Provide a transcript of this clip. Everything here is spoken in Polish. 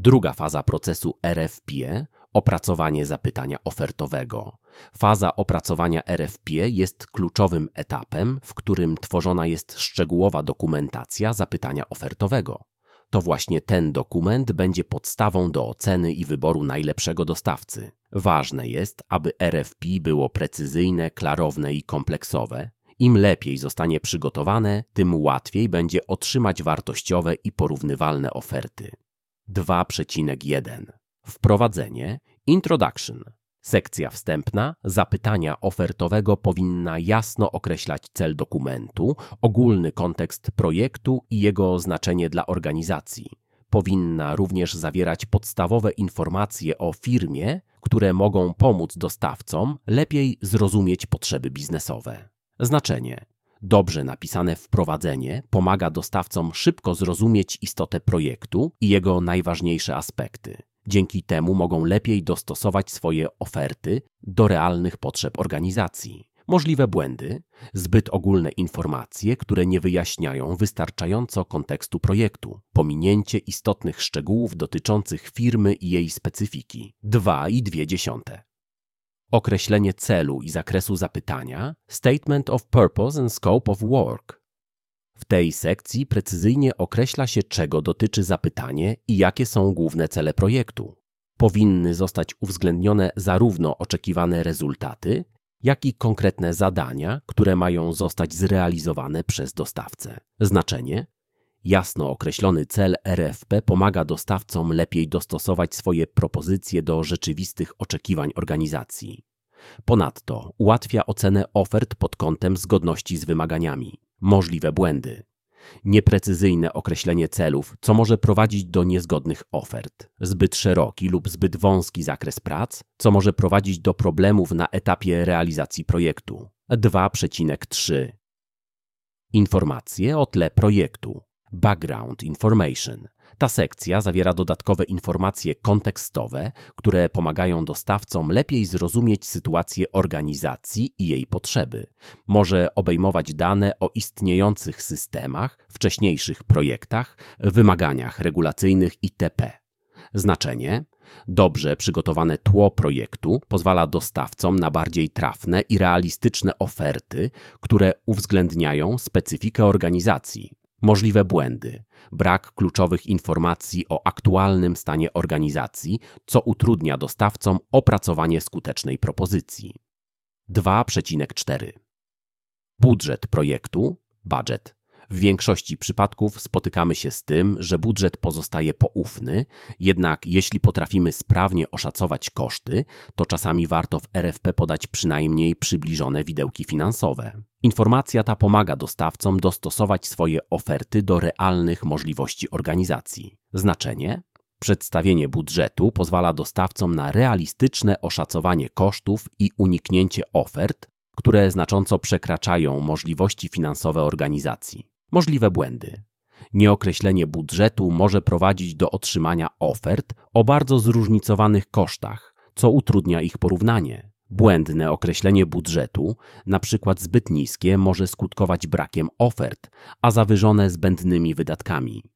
Druga faza procesu RFP – opracowanie zapytania ofertowego. Faza opracowania RFP jest kluczowym etapem, w którym tworzona jest szczegółowa dokumentacja zapytania ofertowego. To właśnie ten dokument będzie podstawą do oceny i wyboru najlepszego dostawcy. Ważne jest, aby RFP było precyzyjne, klarowne i kompleksowe. Im lepiej zostanie przygotowane, tym łatwiej będzie otrzymać wartościowe i porównywalne oferty. 2.1. Wprowadzenie Introduction. Sekcja wstępna zapytania ofertowego powinna jasno określać cel dokumentu, ogólny kontekst projektu i jego znaczenie dla organizacji. Powinna również zawierać podstawowe informacje o firmie, które mogą pomóc dostawcom lepiej zrozumieć potrzeby biznesowe. Znaczenie. Dobrze napisane wprowadzenie pomaga dostawcom szybko zrozumieć istotę projektu i jego najważniejsze aspekty. Dzięki temu mogą lepiej dostosować swoje oferty do realnych potrzeb organizacji. Możliwe błędy, zbyt ogólne informacje, które nie wyjaśniają wystarczająco kontekstu projektu, pominięcie istotnych szczegółów dotyczących firmy i jej specyfiki. 2.2. Określenie celu i zakresu zapytania, Statement of Purpose and Scope of Work. W tej sekcji precyzyjnie określa się, czego dotyczy zapytanie i jakie są główne cele projektu. Powinny zostać uwzględnione zarówno oczekiwane rezultaty, jak i konkretne zadania, które mają zostać zrealizowane przez dostawcę. Znaczenie. Jasno określony cel RFP pomaga dostawcom lepiej dostosować swoje propozycje do rzeczywistych oczekiwań organizacji. Ponadto ułatwia ocenę ofert pod kątem zgodności z wymaganiami. Możliwe błędy. Nieprecyzyjne określenie celów, co może prowadzić do niezgodnych ofert. Zbyt szeroki lub zbyt wąski zakres prac, co może prowadzić do problemów na etapie realizacji projektu. 2.3. Informacje o tle projektu. Background information. Ta sekcja zawiera dodatkowe informacje kontekstowe, które pomagają dostawcom lepiej zrozumieć sytuację organizacji i jej potrzeby. Może obejmować dane o istniejących systemach, wcześniejszych projektach, wymaganiach regulacyjnych itp. Znaczenie. Dobrze przygotowane tło projektu pozwala dostawcom na bardziej trafne i realistyczne oferty, które uwzględniają specyfikę organizacji. Możliwe błędy. Brak kluczowych informacji o aktualnym stanie organizacji, co utrudnia dostawcom opracowanie skutecznej propozycji. 2.4. Budżet projektu, budget. W większości przypadków spotykamy się z tym, że budżet pozostaje poufny, jednak jeśli potrafimy sprawnie oszacować koszty, to czasami warto w RFP podać przynajmniej przybliżone widełki finansowe. Informacja ta pomaga dostawcom dostosować swoje oferty do realnych możliwości organizacji. Znaczenie? Przedstawienie budżetu pozwala dostawcom na realistyczne oszacowanie kosztów i uniknięcie ofert, które znacząco przekraczają możliwości finansowe organizacji. Możliwe błędy. Nieokreślenie budżetu może prowadzić do otrzymania ofert o bardzo zróżnicowanych kosztach, co utrudnia ich porównanie. Błędne określenie budżetu, np. zbyt niskie, może skutkować brakiem ofert, a zawyżone zbędnymi wydatkami.